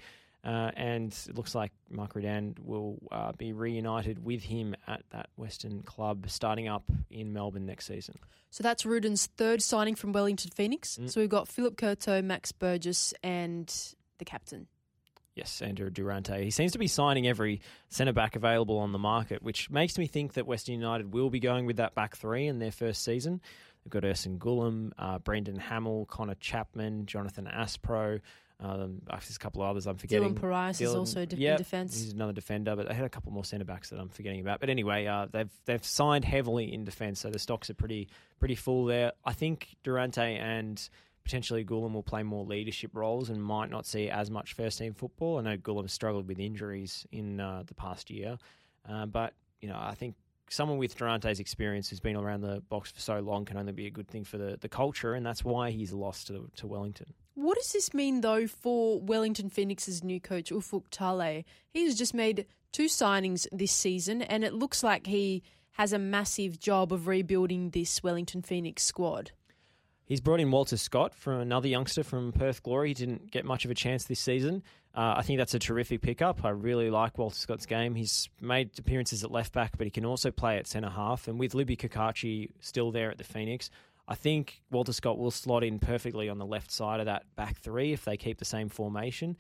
and it looks like Mark Redan will be reunited with him at that Western club starting up in Melbourne next season. So that's Ruden's third signing from Wellington Phoenix. So we've got Philip Curto, Max Burgess, and the captain. Yes, Andrew Durante. He seems to be signing every centre-back available on the market, which makes me think that Western United will be going with that back three in their first season. They've got Ersin Gulam, Brendan Hamill, Connor Chapman, Jonathan Aspro. There's a couple of others I'm forgetting. Dylan Parias is also in defence. He's another defender, but they had a couple more centre-backs that I'm forgetting about. But anyway, they've signed heavily in defence, so the stocks are pretty full there. I think Durante and potentially Gulam will play more leadership roles and might not see as much first-team football. I know Gulam struggled with injuries in the past year, but I think someone with Durante's experience who's been around the box for so long can only be a good thing for the culture, and that's why he's lost to Wellington. What does this mean, though, for Wellington Phoenix's new coach, Ufuk Talay? He's just made 2 signings this season, and it looks like he has a massive job of rebuilding this Wellington Phoenix squad. He's brought in Walter Scott, from another youngster from Perth Glory. He didn't get much of a chance this season. I think that's a terrific pickup. I really like Walter Scott's game. He's made appearances at left back, but he can also play at centre half. And with Libby Kakachi still there at the Phoenix, I think Walter Scott will slot in perfectly on the left side of that back three if they keep the same formation.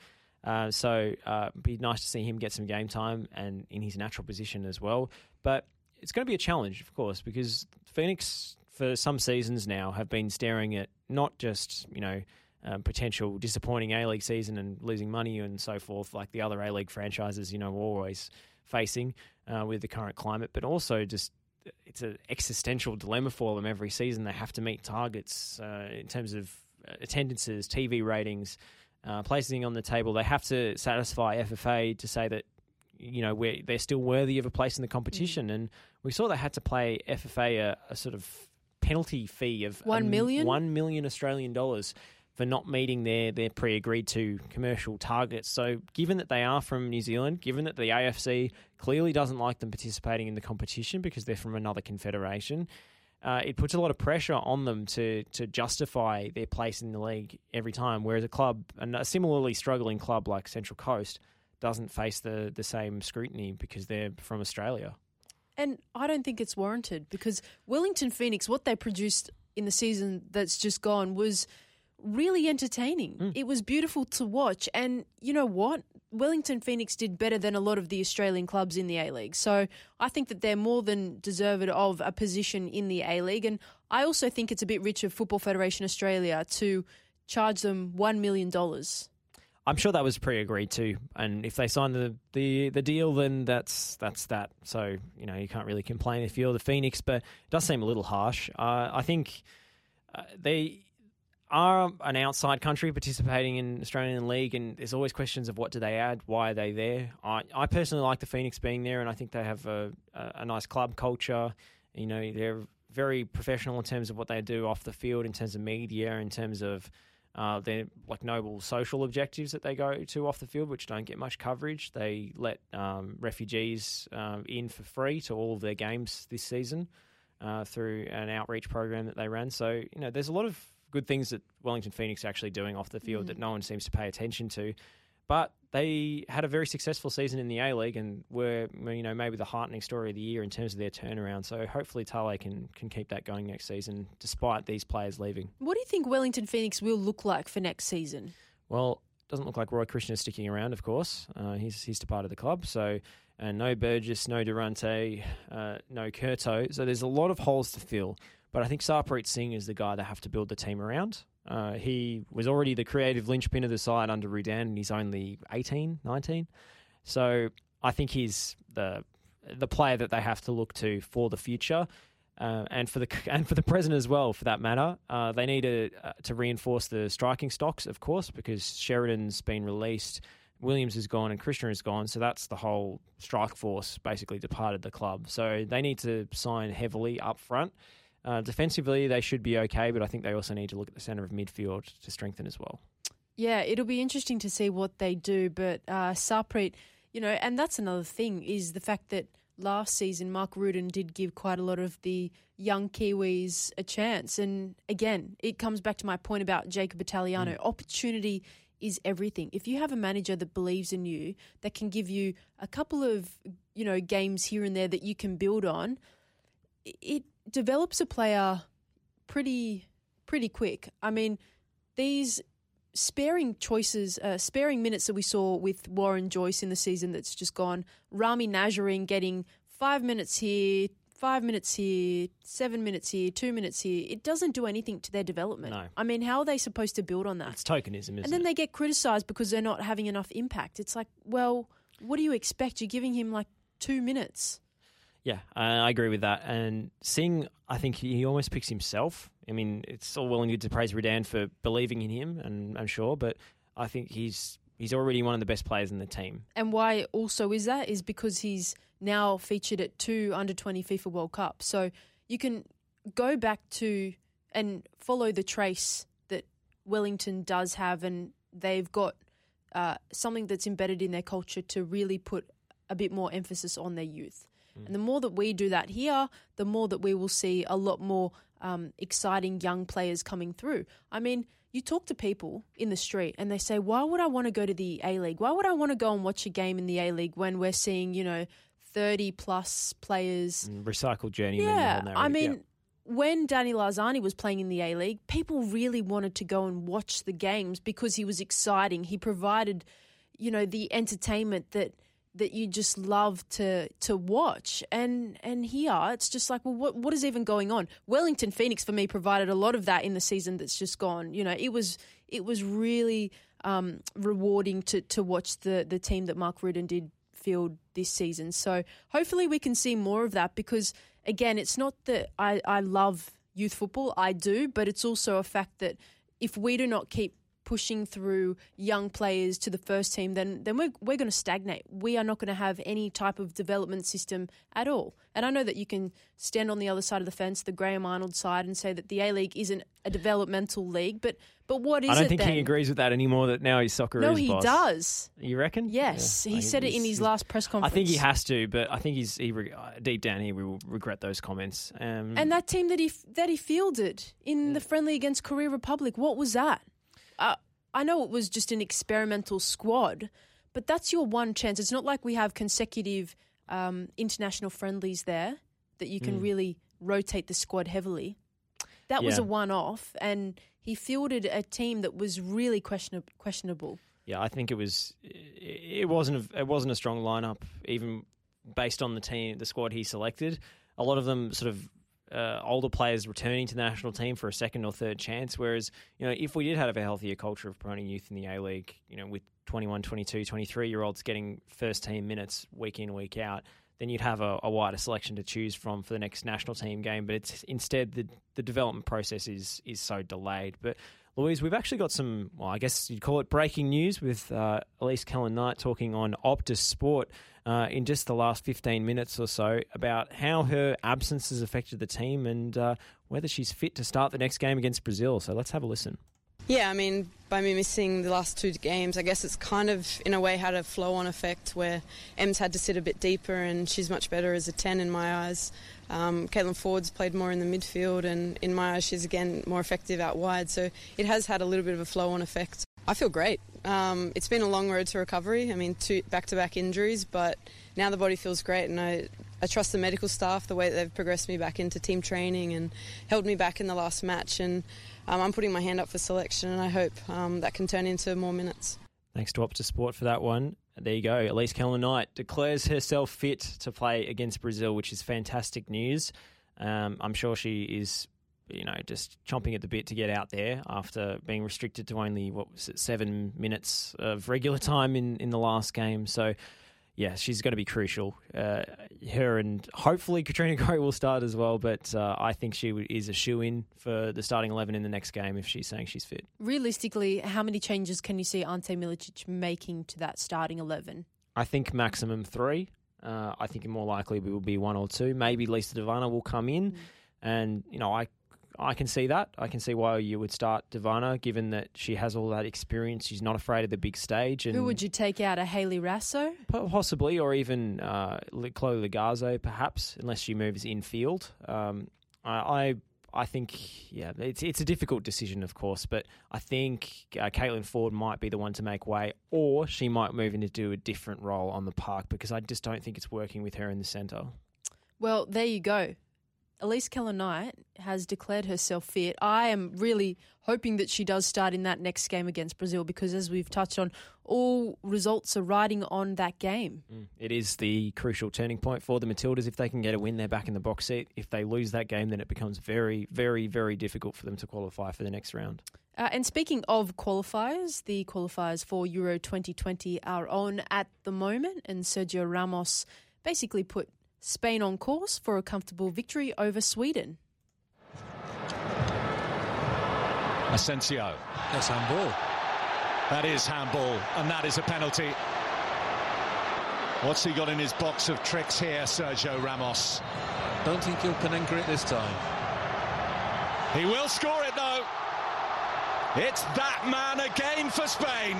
So it'd be nice to see him get some game time and in his natural position as well. But it's going to be a challenge, of course, because Phoenix, for some seasons now, have been staring at not just, potential disappointing A-League season and losing money and so forth, like the other A-League franchises, we're always facing with the current climate, but also just it's an existential dilemma for them every season. They have to meet targets in terms of attendances, TV ratings, placing on the table. They have to satisfy FFA to say that, they're still worthy of a place in the competition. And we saw they had to pay FFA a sort of penalty fee of $1 million? $1 million Australian dollars for not meeting their pre-agreed to commercial targets. So given that they are from New Zealand, given that the AFC clearly doesn't like them participating in the competition because they're from another confederation, it puts a lot of pressure on them to justify their place in the league every time, whereas a similarly struggling club like Central Coast doesn't face the same scrutiny because they're from Australia. And I don't think it's warranted because Wellington Phoenix, what they produced in the season that's just gone was really entertaining. It was beautiful to watch. And you know what? Wellington Phoenix did better than a lot of the Australian clubs in the A-League. So I think that they're more than deserved of a position in the A-League. And I also think it's a bit rich of Football Federation Australia to charge them $1 million. I'm sure that was pre-agreed to, and if they sign the deal, then that's that. So you can't really complain if you're the Phoenix, but it does seem a little harsh. I think they are an outside country participating in Australian League, and there's always questions of what do they add, why are they there. I personally like the Phoenix being there, and I think they have a nice club culture. They're very professional in terms of what they do off the field, in terms of media, in terms of their noble social objectives that they go to off the field, which don't get much coverage. They let refugees in for free to all of their games this season through an outreach program that they ran. So, there's a lot of good things that Wellington Phoenix are actually doing off the field that no one seems to pay attention to. But they had a very successful season in the A-League and were, maybe the heartening story of the year in terms of their turnaround. So hopefully Talay can keep that going next season, despite these players leaving. What do you think Wellington Phoenix will look like for next season? Well, it doesn't look like Roy Krishna is sticking around, of course. He's departed the club. So no Burgess, no Durante, no Curto. So there's a lot of holes to fill. But I think Sarpreet Singh is the guy they have to build the team around. He was already the creative linchpin of the side under Rudan, and he's only 18, 19. So I think he's the player that they have to look to for the future. And for the present as well, for that matter. They need to reinforce the striking stocks, of course, because Sheridan's been released, Williams is gone, and Krishna is gone. So that's the whole strike force basically departed the club. So they need to sign heavily up front. Defensively, they should be okay, but I think they also need to look at the centre of midfield to strengthen as well. Yeah, it'll be interesting to see what they do. But Sarpreet, and that's another thing, is the fact that last season Mark Rudan did give quite a lot of the young Kiwis a chance. And again, it comes back to my point about Jacob Italiano. Opportunity is everything. If you have a manager that believes in you, that can give you a couple of, games here and there that you can build on, it develops a player pretty quick. I mean, these sparing minutes that we saw with Warren Joyce in the season that's just gone, Rami Najarine getting 5 minutes here, 5 minutes here, 7 minutes here, 2 minutes here, it doesn't do anything to their development. No. I mean, how are they supposed to build on that? It's tokenism, isn't it? And then they get criticised because they're not having enough impact. It's like, well, what do you expect? You're giving him like 2 minutes. Yeah, I agree with that. And Singh, I think he almost picks himself. I mean, it's all well and good to praise Rudan for believing in him, and I'm sure, but I think he's already one of the best players in the team. And why also is that? Is because he's now featured at 2 under-20 FIFA World Cups. So you can go back to and follow the trace that Wellington does have, and they've got something that's embedded in their culture to really put a bit more emphasis on their youth. And the more that we do that here, the more that we will see a lot more exciting young players coming through. I mean, you talk to people in the street and they say, why would I want to go to the A-League? Why would I want to go and watch a game in the A-League when we're seeing, 30-plus players? Recycled journeyman. Yeah, I mean, when Danny Larzani was playing in the A-League, people really wanted to go and watch the games because he was exciting. He provided, the entertainment that you just love to watch. And here, it's just like, well, what is even going on? Wellington Phoenix, for me, provided a lot of that in the season that's just gone. It was really rewarding to watch the team that Mark Rudan did field this season. So hopefully we can see more of that because, again, it's not that I love youth football. I do, but it's also a fact that if we do not keep pushing through young players to the first team, then we're going to stagnate. We are not going to have any type of development system at all. And I know that you can stand on the other side of the fence, the Graham Arnold side, and say that the A-League isn't a developmental league, but what is it then? I don't think he agrees with that anymore, that now he's Socceroos No, he boss. does. You reckon? Yes. Yeah. He said it in his last press conference. I think he has to, but I think deep down he will regret those comments. And that team that he fielded in the friendly against Korea Republic, what was that? I know it was just an experimental squad, but that's your one chance. It's not like we have consecutive international friendlies there that you can really rotate the squad heavily. That was a one-off, and he fielded a team that was really questionable. Yeah, I think it wasn't a strong lineup, even based on the squad he selected. A lot of them sort of older players returning to the national team for a second or third chance, whereas, if we did have a healthier culture of promoting youth in the A-League, with 21, 22, 23-year-olds getting first-team minutes week in, week out, then you'd have a wider selection to choose from for the next national team game. But it's instead the development process is so delayed. But, Louise, we've actually got some, well, I guess you'd call it breaking news with Elise Kellond-Knight talking on Optus Sport in just the last 15 minutes or so about how her absence has affected the team and whether she's fit to start the next game against Brazil. So let's have a listen. Yeah, I mean, by me missing the last 2 games, I guess it's kind of, in a way, had a flow-on effect where Em's had to sit a bit deeper and she's much better as a 10 in my eyes. Caitlin Ford's played more in the midfield and in my eyes she's, again, more effective out wide. So it has had a little bit of a flow-on effect. I feel great. It's been a long road to recovery. I mean, 2 back-to-back injuries, but now the body feels great and I trust the medical staff, the way that they've progressed me back into team training and held me back in the last match. And I'm putting my hand up for selection and I hope that can turn into more minutes. Thanks to Optus Sport for that one. There you go. Elise Kellond-Knight declares herself fit to play against Brazil, which is fantastic news. I'm sure she is, just chomping at the bit to get out there after being restricted to only, 7 minutes of regular time in the last game. So, yeah, she's going to be crucial. Her and hopefully Katrina Gray will start as well, but I think she is a shoo-in for the starting 11 in the next game if she's saying she's fit. Realistically, how many changes can you see Ante Milicic making to that starting 11? I think maximum 3. I think more likely it will be 1 or 2. Maybe Lisa Devana will come in, and I can see that. I can see why you would start Devana, given that she has all that experience. She's not afraid of the big stage. And who would you take out? A Hayley Rasso? Possibly, or even Chloe Lagazo, perhaps, unless she moves infield. I think, yeah, it's a difficult decision, of course, but I think Caitlin Ford might be the one to make way, or she might move in to do a different role on the park, because I just don't think it's working with her in the centre. Well, there you go. Elise Keller-Knight has declared herself fit. I am really hoping that she does start in that next game against Brazil, because as we've touched on, all results are riding on that game. It is the crucial turning point for the Matildas. If they can get a win, they're back in the box seat. If they lose that game, then it becomes very, very, very difficult for them to qualify for the next round. And speaking of qualifiers, the qualifiers for Euro 2020 are on at the moment, and Sergio Ramos basically put Spain on course for a comfortable victory over Sweden. Asensio. That's handball. That is handball, and that is a penalty. What's he got in his box of tricks here, Sergio Ramos? Don't think he'll Panenka it this time. He will score it, though. It's that man again for Spain.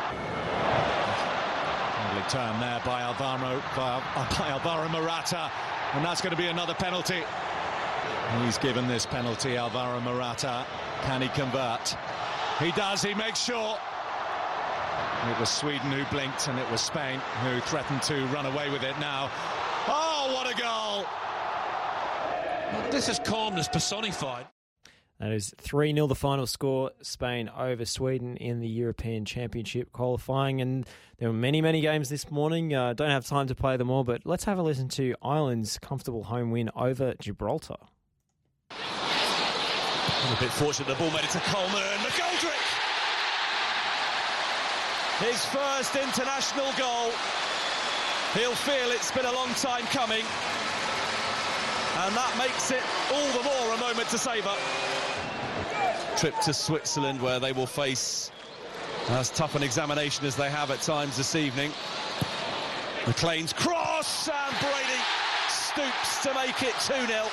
Turn there by Alvaro Morata, and that's going to be another penalty. He's given this penalty, Alvaro Morata. Can he convert? He does, he makes sure. It was Sweden who blinked, and it was Spain who threatened to run away with it now. Oh, what a goal! This is calmness personified. That is 3-0 the final score, Spain over Sweden in the European Championship qualifying. And there were many, many games this morning. Don't have time to play them all, but let's have a listen to Ireland's comfortable home win over Gibraltar. A bit fortunate, the ball made it to Coleman. McGoldrick! His first international goal. He'll feel it's been a long time coming. And that makes it all the more a moment to savour. Trip to Switzerland, where they will face as tough an examination as they have at times this evening. McLean's cross, and Brady stoops to make it 2-0.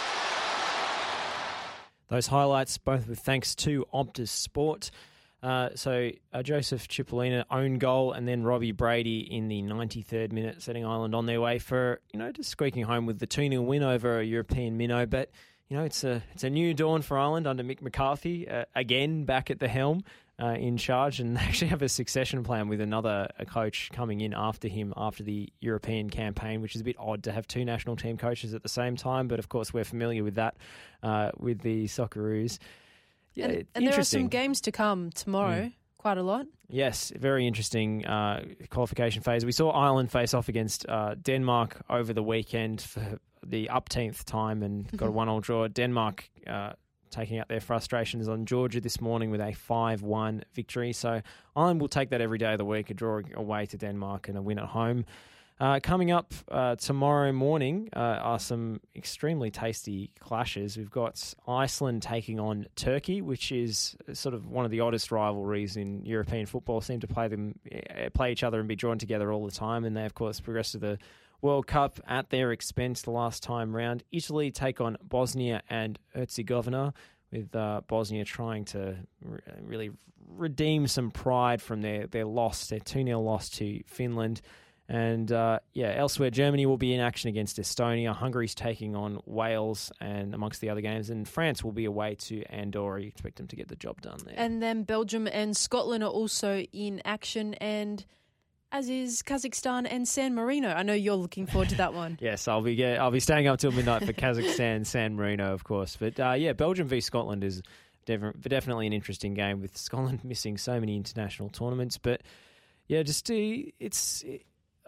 Those highlights, both with thanks to Optus Sport. Joseph Cipollina own goal, and then Robbie Brady in the 93rd minute, setting Ireland on their way for, just squeaking home with the 2-0 win over a European minnow. But, it's a new dawn for Ireland under Mick McCarthy, again back at the helm, in charge, and they actually have a succession plan with another coach coming in after him after the European campaign, which is a bit odd to have two national team coaches at the same time. But, of course, we're familiar with that with the Socceroos. Yeah, and there are some games to come tomorrow, quite a lot. Yes, very interesting qualification phase. We saw Ireland face off against Denmark over the weekend for the upteenth time and got a 1-1 draw. Denmark taking out their frustrations on Georgia this morning with a 5-1 victory. So Ireland will take that every day of the week, a draw away to Denmark and a win at home. Coming up tomorrow morning are some extremely tasty clashes. We've got Iceland taking on Turkey, which is sort of one of the oddest rivalries in European football. Seem to play each other and be drawn together all the time. And they, of course, progressed to the World Cup at their expense the last time round. Italy take on Bosnia and Herzegovina, with Bosnia trying to really redeem some pride from their loss, their 2-0 loss to Finland. And, elsewhere, Germany will be in action against Estonia. Hungary's taking on Wales, and amongst the other games. And France will be away to Andorra. You expect them to get the job done there. And then Belgium and Scotland are also in action, and as is Kazakhstan and San Marino. I know you're looking forward to that one. Yes, I'll be staying up till midnight for Kazakhstan, San Marino, of course. But, Belgium v Scotland is definitely an interesting game, with Scotland missing so many international tournaments. But,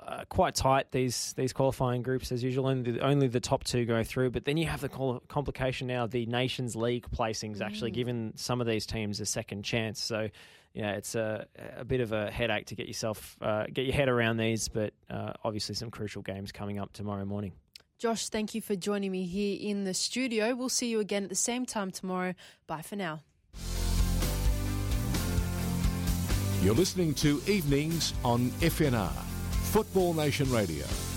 quite tight, these qualifying groups as usual. Only the top 2 go through, but then you have the complication now. The Nations League placings actually giving some of these teams a second chance. So, yeah, it's a bit of a headache to get your head around these, but obviously some crucial games coming up tomorrow morning. Josh, thank you for joining me here in the studio. We'll see you again at the same time tomorrow. Bye for now. You're listening to Evenings on FNR, Football Nation Radio.